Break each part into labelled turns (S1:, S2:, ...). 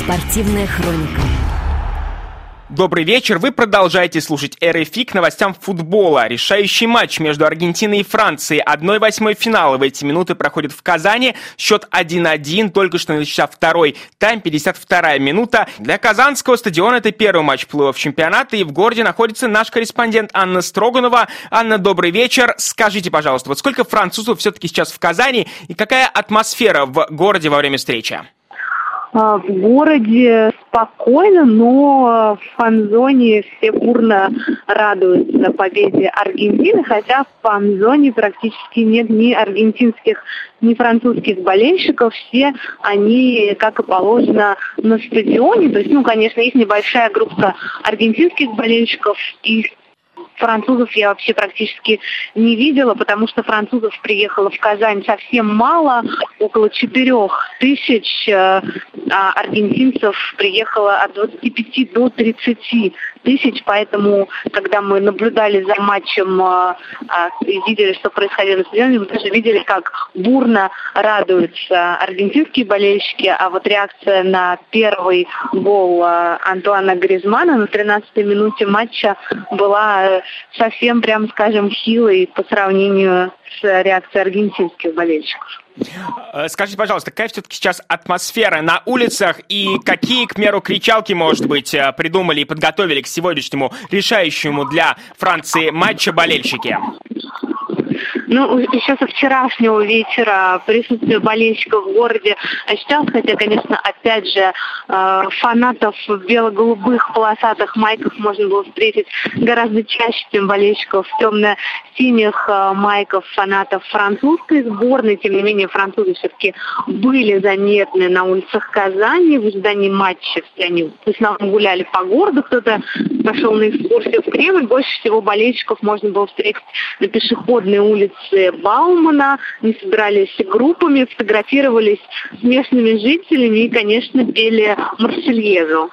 S1: Спортивная хроника.
S2: Добрый вечер, вы продолжаете слушать РФИ. К новостям футбола. Решающий матч между Аргентиной и Францией. 1/8 финала в эти минуты проходит в Казани. Счет 1-1, только что начался второй тайм, 52-я минута. Для Казанского стадиона это первый матч плей-офф чемпионата, и в городе находится наш корреспондент Анна Строганова. Анна, добрый вечер. Скажите, пожалуйста, вот сколько французов все-таки сейчас в Казани, и какая атмосфера в городе во время встречи?
S3: В городе спокойно, но в фан-зоне все бурно радуются победе Аргентины, хотя в фан-зоне практически нет ни аргентинских, ни французских болельщиков. Все они, как и положено, на стадионе. То есть, конечно, есть небольшая группа аргентинских болельщиков, и французов я вообще практически не видела, потому что французов приехало в Казань совсем мало, около 4000, а аргентинцев приехало от 25 до 30 тысяч, поэтому, когда мы наблюдали за матчем и видели, что происходило на стадионе, мы даже видели, как бурно радуются аргентинские болельщики, а вот реакция на первый гол Антуана Гризмана на 13-й минуте матча была совсем, прям скажем, хилой по сравнению с реакцией аргентинских болельщиков.
S2: Скажите, пожалуйста, какая все-таки сейчас атмосфера на улицах и какие, к примеру, кричалки, может быть, придумали и подготовили к сегодняшнему решающему для Франции матча болельщики?
S3: Еще со вчерашнего вечера присутствие болельщиков в городе ощущалось, хотя, конечно, опять же, фанатов в бело-голубых полосатых майках можно было встретить гораздо чаще, чем болельщиков в темно-синих майках фанатов французской сборной. Тем не менее, французы все-таки были заметны на улицах Казани в ожидании матча. Все они в основном гуляли по городу, кто-то пошел на экскурсию в Кремль. Больше всего болельщиков можно было встретить на пешеходной улице Баумана. Они собирались группами, фотографировались с местными жителями и, конечно, пели «Марсельезу».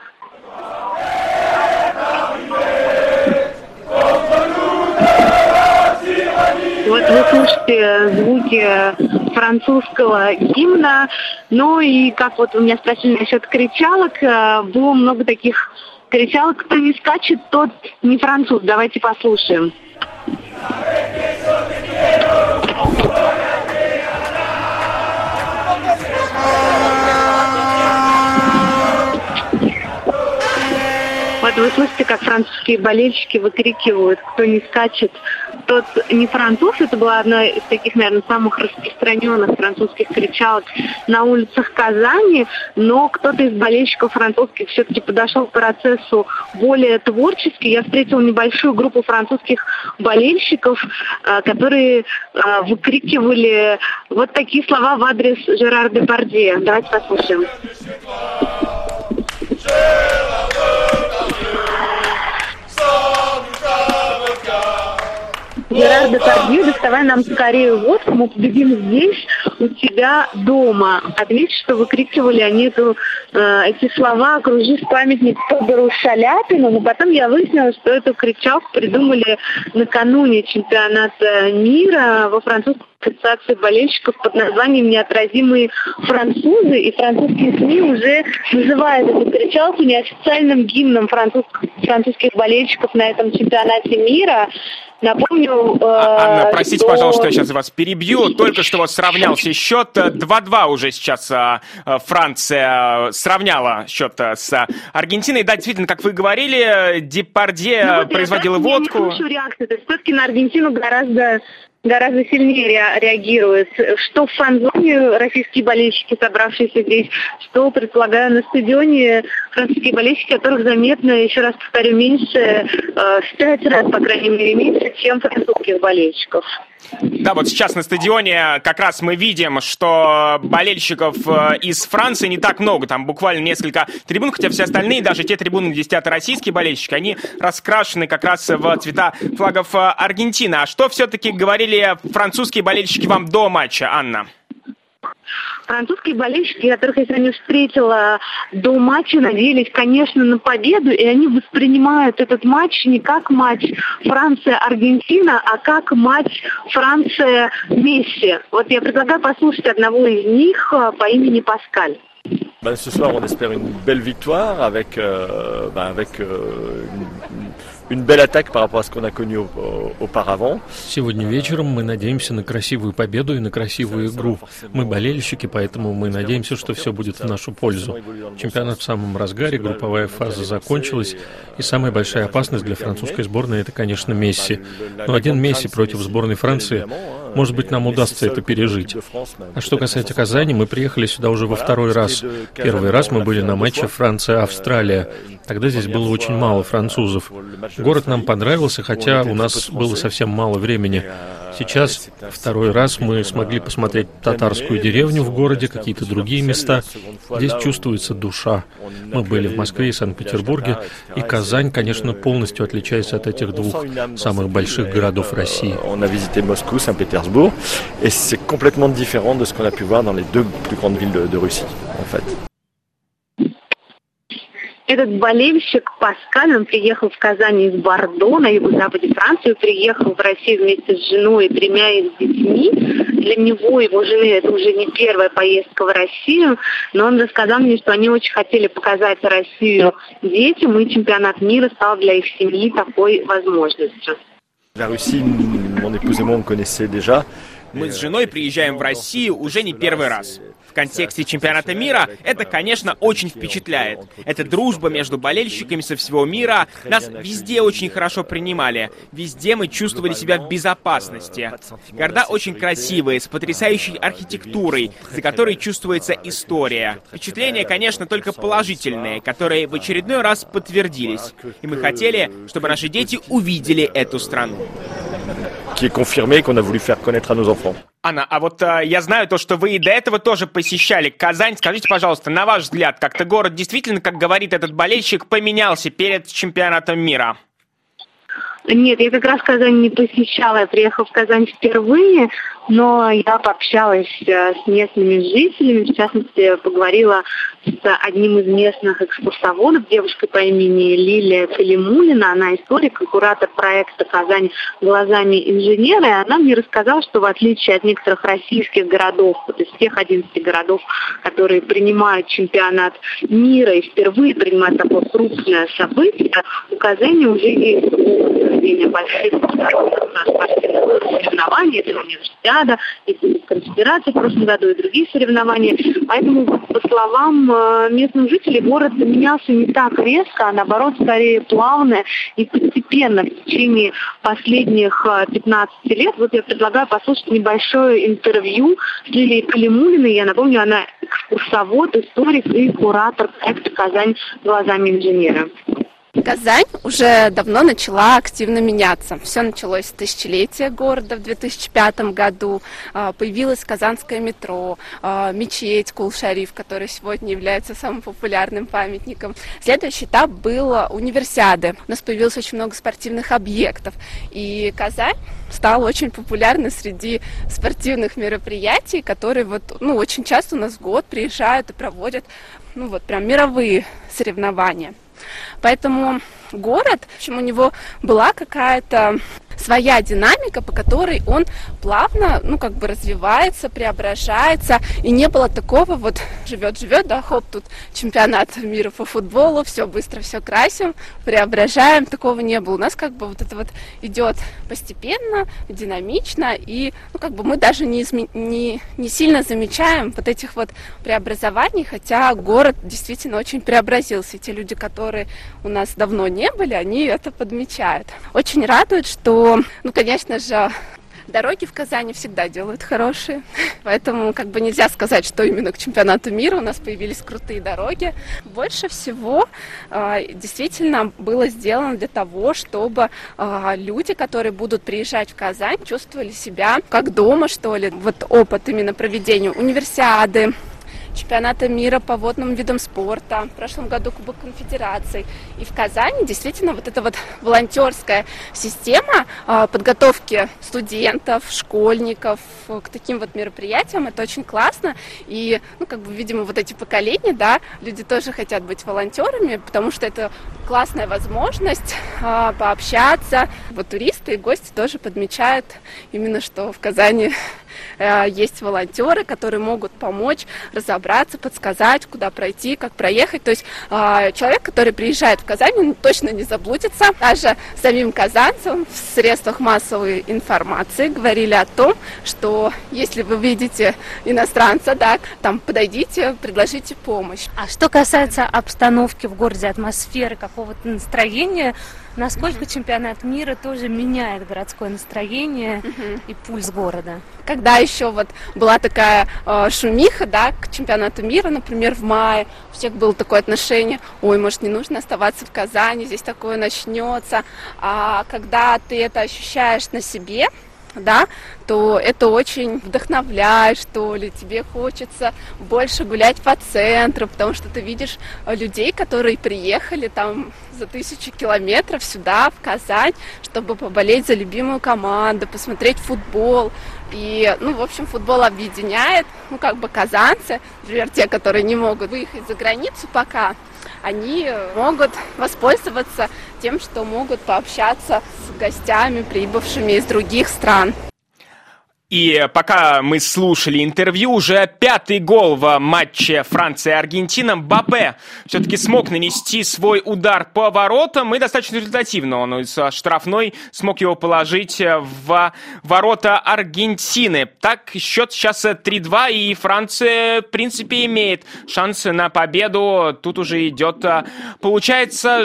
S3: Вот вы слышите звуки французского гимна. И как вот вы меня спросили насчет кричалок, было много таких кричалок: кто не скачет, тот не француз. Давайте послушаем. Вот вы слышите, как французские болельщики выкрикивают: кто не скачет, тот не француз. Это была одна из таких, наверное, самых распространенных французских кричалок на улицах Казани. Но кто-то из болельщиков французских все-таки подошел к процессу более творчески. Я встретила небольшую группу французских болельщиков, которые выкрикивали вот такие слова в адрес Жерара Депардье. Давайте послушаем. Жерар Депардье, доставай нам скорее водку, мы победим здесь, у тебя дома. Отметьте, что выкрикивали они эти слова: «Окружив памятник Тодору Шаляпину». Но потом я выяснила, что эту кричалку придумали накануне чемпионата мира во французской ассоциации болельщиков под названием «Неотразимые французы». И французские СМИ уже называют эту кричалку неофициальным гимном французских болельщиков на этом чемпионате мира. Напомню...
S2: Анна, простите, пожалуйста, я сейчас вас перебью. Только что вот сравнялся счет. 2-2 уже сейчас Франция сравняла счет с Аргентиной. Да, действительно, как вы говорили, Депардье производила водку.
S3: Я не слышу реакции. То есть все-таки на Аргентину гораздо сильнее реагирует. Что в фан-зоне российские болельщики, собравшиеся здесь, что, предполагаю, на стадионе французские болельщики, которых заметно, еще раз повторю, меньше, в 5 раз, по крайней мере, меньше, чем французских болельщиков.
S2: Да, вот сейчас на стадионе как раз мы видим, что болельщиков из Франции не так много. Там буквально несколько трибун, хотя все остальные, даже те трибуны, где сидят российские болельщики, они раскрашены как раз в цвета флагов Аргентины. А что все-таки говорили французские болельщики вам до матча, Анна?
S3: Французские болельщики, которых я сегодня встретила до матча, надеялись, конечно, на победу, и они воспринимают этот матч не как матч Франция-Аргентина, а как матч Франция-Месси. Вот я предлагаю послушать одного из них по имени Паскаль.
S1: Ce soir, on espère une belle victoire avec une belle attaque par rapport à ce qu'on a connu auparavant.
S4: Сегодня вечером мы надеемся на красивую победу и на красивую игру. Мы болельщики, поэтому мы надеемся, что все будет в нашу пользу. Чемпионат в самом разгаре, групповая фаза закончилась, и самая большая опасность для французской сборной — это, конечно, Месси. Но один Месси против сборной Франции, может быть, нам удастся это пережить. А что касается Казани, мы приехали сюда уже во второй раз. Первый раз мы были на матче Франция-Австралия. Тогда здесь было очень мало французов. Город нам понравился, хотя у нас было совсем мало времени. Сейчас, второй раз, мы смогли посмотреть татарскую деревню в городе, какие-то другие места. Здесь чувствуется душа. Мы были в Москве и Санкт-Петербурге, и Казань, конечно, полностью отличается от этих двух самых больших городов России.
S1: On a visité Moscou, Saint-Pétersbourg, et c'est complètement différent de ce qu'on a pu voir dans les deux plus grandes villes de Russie, en fait.
S3: Этот болельщик Паскаль, он приехал в Казань из Бордо, на юго-западе Франции, приехал в Россию вместе с женой и 3 их детьми. Для него, его жены, это уже не первая поездка в Россию, но он рассказал мне, что они очень хотели показать Россию детям, и чемпионат мира стал для их семьи такой возможностью.
S1: La Russie, mon épouse et moi, on connaissait déjà.
S2: Мы с женой приезжаем в Россию уже не первый раз. В контексте чемпионата мира это, конечно, очень впечатляет. Это дружба между болельщиками со всего мира. Нас везде очень хорошо принимали. Везде мы чувствовали себя в безопасности. Города очень красивые, с потрясающей архитектурой, за которой чувствуется история. Впечатления, конечно, только положительные, которые в очередной раз подтвердились. И мы хотели, чтобы наши дети увидели эту страну.
S1: Qui est confirmé qu'on a voulu faire connaître à nos enfants.
S2: Анна, а вот я знаю то, что вы и до этого тоже посещали Казань. Скажите, пожалуйста, на ваш взгляд, как-то город действительно, как говорит этот болельщик, поменялся перед чемпионатом мира?
S3: Нет, я как раз Казань не посещала, я приехала в Казань впервые, но я пообщалась с местными жителями, в частности, поговорила с одним из местных экскурсоводов, девушкой по имени Лилия Калимулина, она историк и куратор проекта «Казань глазами инженера», и она мне рассказала, что в отличие от некоторых российских городов, вот из тех 11 городов, которые принимают чемпионат мира и впервые принимают такое крупное событие, у Казани уже есть больших спортивных соревнований, это универсиада, это конфедерация в прошлом году и другие соревнования. Поэтому, по словам местных жителей, город менялся не так резко, а наоборот, скорее плавно и постепенно в течение последних 15 лет. Вот я предлагаю послушать небольшое интервью с Лилией Калимулиной. Я напомню, она экскурсовод, историк и куратор проекта «Казань глазами инженера».
S5: Казань уже давно начала активно меняться. Все началось с тысячелетия города в 2005 году. Появилось казанское метро, мечеть Кул-Шариф, которая сегодня является самым популярным памятником. Следующий этап был универсиады. У нас появилось очень много спортивных объектов. И Казань стала очень популярна среди спортивных мероприятий, которые очень часто у нас в год приезжают и проводят прям мировые соревнования. Поэтому город, в общем, у него была какая-то своя динамика, по которой он плавно, развивается, преображается, и не было такого живет, да, хоп, тут чемпионат мира по футболу, все быстро, все красим, преображаем, такого не было. У нас это идет постепенно, динамично, и мы даже не сильно замечаем этих преобразований, хотя город действительно очень преобразился, и те люди, которые у нас давно не были, они это подмечают. Очень радует, что конечно же, дороги в Казани всегда делают хорошие, поэтому нельзя сказать, что именно к чемпионату мира у нас появились крутые дороги. Больше всего действительно было сделано для того, чтобы люди, которые будут приезжать в Казань, чувствовали себя как дома, что ли. Опыт именно проведения универсиады, чемпионата мира по водным видам спорта, в прошлом году Кубок Конфедерации. И в Казани действительно эта волонтерская система подготовки студентов, школьников к таким мероприятиям, это очень классно. И, видимо, эти поколения, да, люди тоже хотят быть волонтерами, потому что это классная возможность пообщаться. Туристы и гости тоже подмечают именно, что в Казани есть волонтеры, которые могут помочь разобраться, подсказать, куда пройти, как проехать. То есть человек, который приезжает в Казань, он точно не заблудится. Даже самим казанцам в средствах массовой информации говорили о том, что если вы видите иностранца, да, там подойдите, предложите помощь.
S6: А что касается обстановки в городе, атмосферы, какого-то настроения, насколько чемпионат мира тоже меняет городское настроение и пульс города?
S5: Когда еще вот была такая шумиха, да, к чемпионату мира, например, в мае, у всех было такое отношение: ой, может, не нужно оставаться в Казани, здесь такое начнется. А когда ты это ощущаешь на себе, да, то это очень вдохновляет, что ли, тебе хочется больше гулять по центру, потому что ты видишь людей, которые приехали там за 1000 километров сюда, в Казань, чтобы поболеть за любимую команду, посмотреть футбол. И, в общем, футбол объединяет, как бы казанцы, например, те, которые не могут выехать за границу пока, они могут воспользоваться тем, что могут пообщаться с гостями, прибывшими из других стран.
S2: И пока мы слушали интервью, уже 5-й гол в матче Франция-Аргентина. Мбаппе все-таки смог нанести свой удар по воротам, и достаточно результативно. Он из штрафной смог его положить в ворота Аргентины. Так, счет сейчас 3-2, и Франция, в принципе, имеет шансы на победу. Тут уже идет, получается,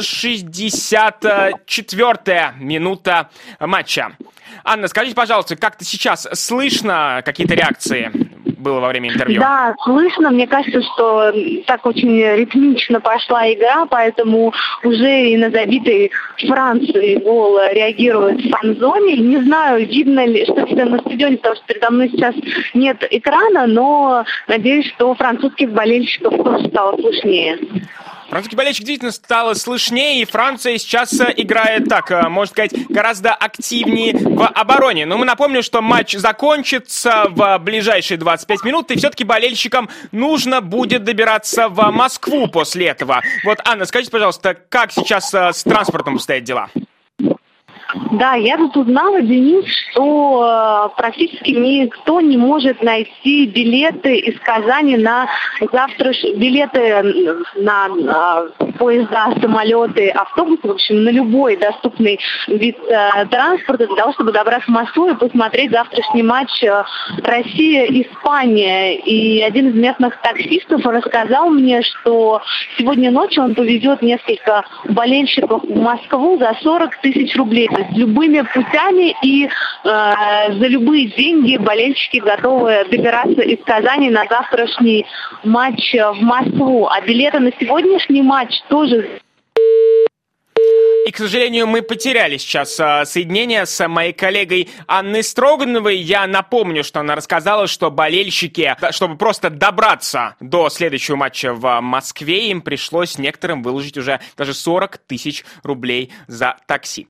S2: 64-я минута матча. Анна, скажите, пожалуйста, как-то сейчас слышно какие-то реакции было во время интервью?
S3: Да, слышно. Мне кажется, что так очень ритмично пошла игра, поэтому уже и на забитый Франции гол реагирует Фанзони. Не знаю, видно ли, что это на стадионе, потому что передо мной сейчас нет экрана, но надеюсь, что французских болельщиков тоже стало слышнее.
S2: Французский болельщик действительно стало слышнее, и Франция сейчас играет так, можно сказать, гораздо активнее в обороне. Но мы напомним, что матч закончится в ближайшие 25 минут, и все-таки болельщикам нужно будет добираться в Москву после этого. Вот, Анна, скажите, пожалуйста, как сейчас с транспортом обстоят дела?
S3: Да, я тут узнала, Денис, что практически никто не может найти билеты из Казани на билеты на поезда, самолеты, автобусы, в общем, на любой доступный вид транспорта для того, чтобы добраться в Москву и посмотреть завтрашний матч Россия-Испания. И один из местных таксистов рассказал мне, что сегодня ночью он повезет несколько болельщиков в Москву за 40 тысяч рублей. То есть любыми путями и за любые деньги болельщики готовы добираться из Казани на завтрашний матч в Москву. А билеты на сегодняшний матч тоже...
S2: И, к сожалению, мы потеряли сейчас соединение с моей коллегой Анной Строгановой. Я напомню, что она рассказала, что болельщики, чтобы просто добраться до следующего матча в Москве, им пришлось некоторым выложить уже даже 40 тысяч рублей за такси.